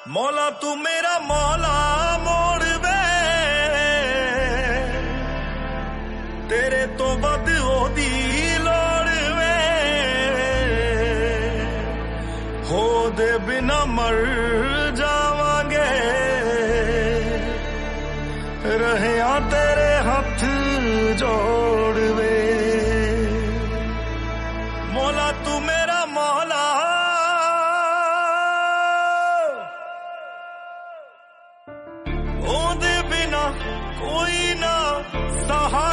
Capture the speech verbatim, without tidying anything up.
मौला तू मेरा मौला मोड़ वे तेरे तो बद ओदी लोड़ वे हो दे बिना मर जावांगे रहिया तेरे हथ जोड़ वे मौला तू मेरा मौला ओदे बिना कोई ना सहा